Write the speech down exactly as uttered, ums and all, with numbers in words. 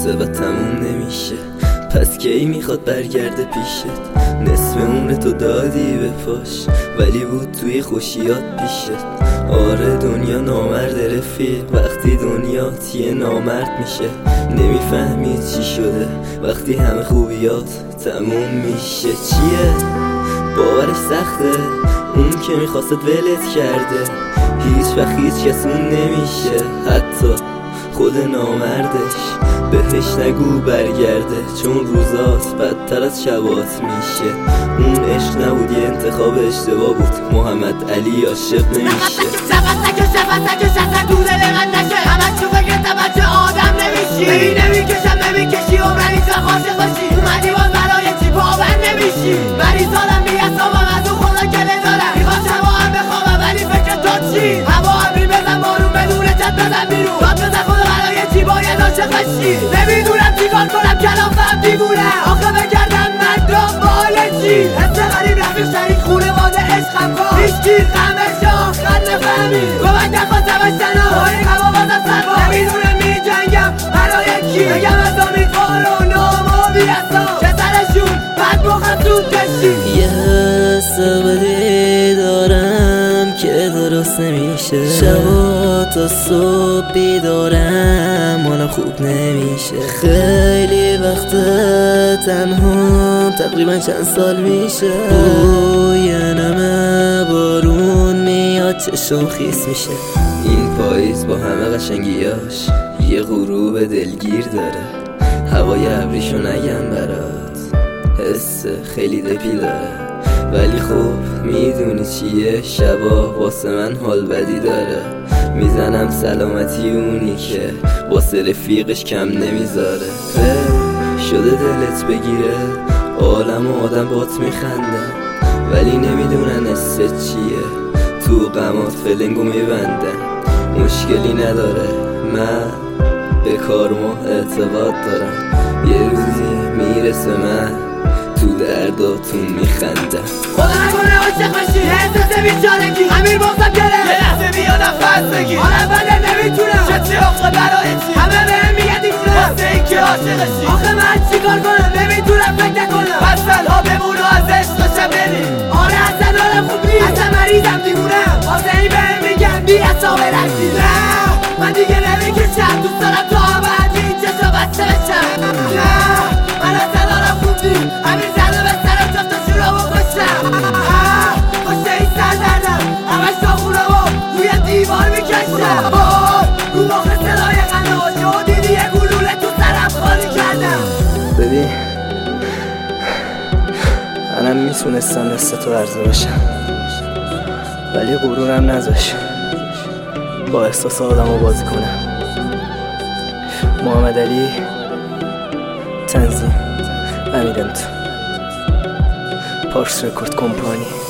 میرسه و تموم نمیشه. پس کی میخواد برگرده پیشت؟ نصف عمر تو دادی به پاش ولی بود توی خوشیات پیشت. آره دنیا نامرد رفیق، وقتی دنیا یه نامرد میشه نمیفهمی چی شده وقتی همه خوبیات تموم میشه. چیه؟ باورش سخته، اون که میخواست ولت کرده هیچ وقت هیچ کس اون نمیشه، حتی خود نامردش. بهش نگو برگرده چون روزات بدتر از شبات میشه. اون عشق نبود یه انتخاب اشتباه بود، محمد علی عاشق نمیشه. شفت نکش شفت نکش اصلا تو دل من نشه، همش تو فکر بچه آدم نمیشی. بری نمیکشم نمیکشی عمرنی تا خاشق باشی، اومدی باز برای چی پابند نمیشی. مریضانم بیعصابم از اون خدا کله دارم، میخوام شما هم بخوابم ولی فکر تو چی؟ هوا ابری بزن بارون بدون چت بزن بیرون، داد بزن خدا برای چی باید عاشق بشی. نمیدونم چیکار کنم کلافم دیوونه، آخه بگردم من دنبال چی؟ حس غریب رفیق شریک خونواده عشقم کن، هیچکی غمش آخر نفهمی. کمک نخواستم از تنها های هوا بازم سرما، نمیدونم می جنگم برای کی؟ بگم از امیدوار و نام و بی‌اصلا چه سرشون بد مخم زود کشی. یه حس بدی دارم که درست نمیشه، شبا تا صبح بیدارم حالا خوب نمیشه. خیلی وقت تنها تقریبا چند سال میشه، بوی نم بارون میاد چشم خیس میشه. این پاییز با همه قشنگیاش یه غروب دلگیر داره، هوای ابریشو نگم برات حس خیلی دپی داره. ولی خب میدونی چیه، شبا واسه من حال بدی داره. میزنم سلامتی اونی که واسه رفیقش کم نمیذاره. شده دلت بگیره عالم و آدم بات میخنده ولی نمیدونن است چیه، تو غمات فلنگو میبندن. مشکلی نداره من به کارما اعتقاد دارم، یه روزی میرسه من تو درداتون میخندم. خدا نکنه عاشق بشی احساس بیچارگی، امیر بازم گره یه لحظه بیا نفس بگیر. آره بله نمیتونم چه آخه برای چی؟ همه بهم میگن دیگه واسه این که عاشقشی. آخه من چیکار کنم نمیتونم فکر نکنم، پس تنها بمون و از عشقشم بریم. آره اصلا حالم خوب نیست، اصلا مریضم دیوونم، واسه این بهم میگن بی‌حساب رنگی. نه من دیگه نمیکشم، دوست دارم تا ابد این چشا بسته بشم. نه من اصلا حالم خوب نیست، همین زده به سرم تا تا شورا بکشم. خوشه این سر دردم همش تا خونه و روی دیوار میکشم. رو مخه صدای قناجه و دیدی یه گلوله تو سرم خالی کردم. ببین منم میتونستم دست تو عرضه باشم ولی غرورم نذاش با احساس آدم رو بازی کنم. محمد علی، تنظیم امیرم تو، پارس رکورد کمپانی.